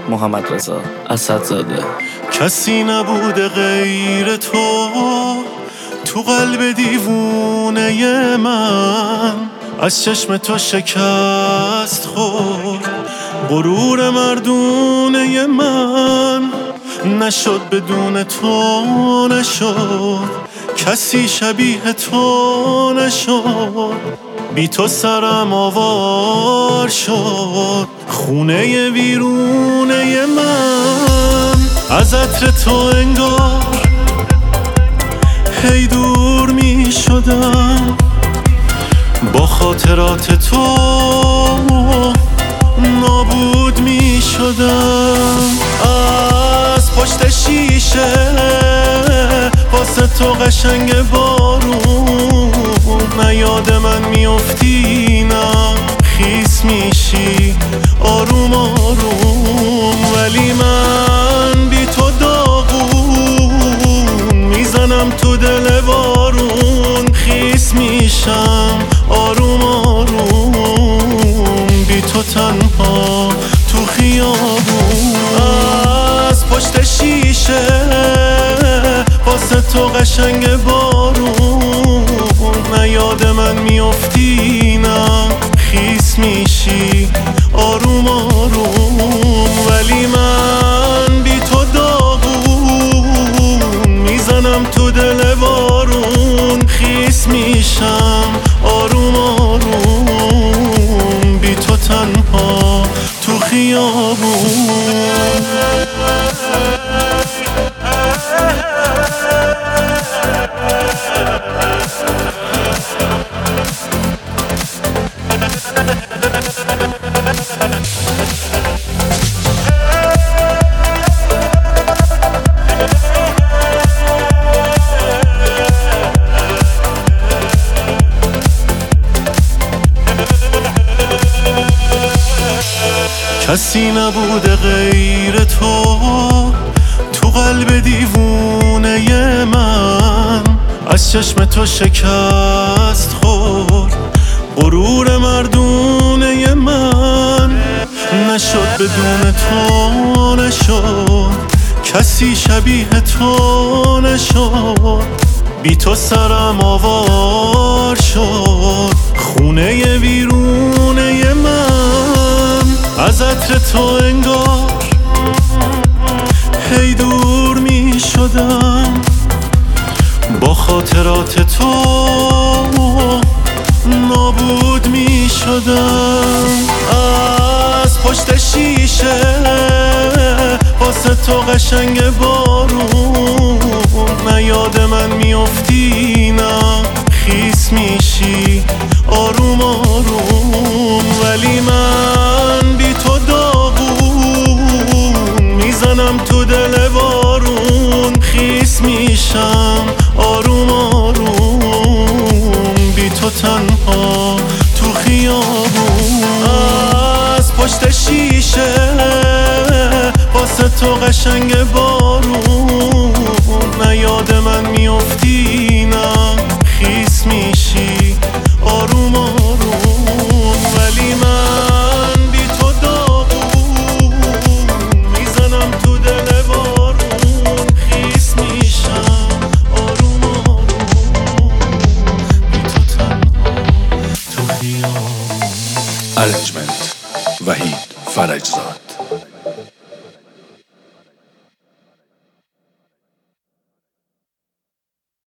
محمد رضا اسدزاده. کسی نبوده غیر تو قلب دیوونه من، از چشم تو شکست خورد غرور مردونه من. نشد بدون تو، نشد کسی شبیه تو، نشد بی تو سرم آوار شد خونه ویرونه من. از عطر تو انگار هی دور می شدم، با خاطرات تو نابود می شدم. از پشت شیشه واسه تو قشنگ بارون، نه یاد من میافتی نه خیس میشی آروم آروم. ولی من بی تو داغون میزنم تو دل بارون، خیس میشم آروم آروم بی تو تنها تو خیابون. از پشت شیشه واسه تو قشنگ بارون، نه یاد من میافتی نه خیس میشی آروم آروم. ولی من بی تو داغون میزنم تو دل بارون، خیس میشم آروم آروم بی تو تنها تو خیابون. کسی نبوده غیر تو قلب دیوونه من، از چشم تو شکست خورد غرور مردونه من. نشد بدون تو، نشد کسی شبیه تو، نشد بی تو سرم آوار شد خونه ویرونه من. از عطر تو انگار هی دور می شدم، با خاطرات تو نابود می شدم. از پشت شیشه واسه تو قشنگ بارون، نه یاد من میافتی نه خیس میشی آروم آروم. ولی من بی تو داغون میزنم تو دل بارون، خیس میشم آروم آروم بی تو تنها تو خیابون. از پشت شیشه واسه تو قشنگ بارون، نه یاد من میافتی نه خیس میشی آروم آروم. ولی من بی تو داغون میزنم تو دل بارون، خیس میشم آروم آروم بی تو تنها تو خیابون. ارنجمنت وحید فرجزاد.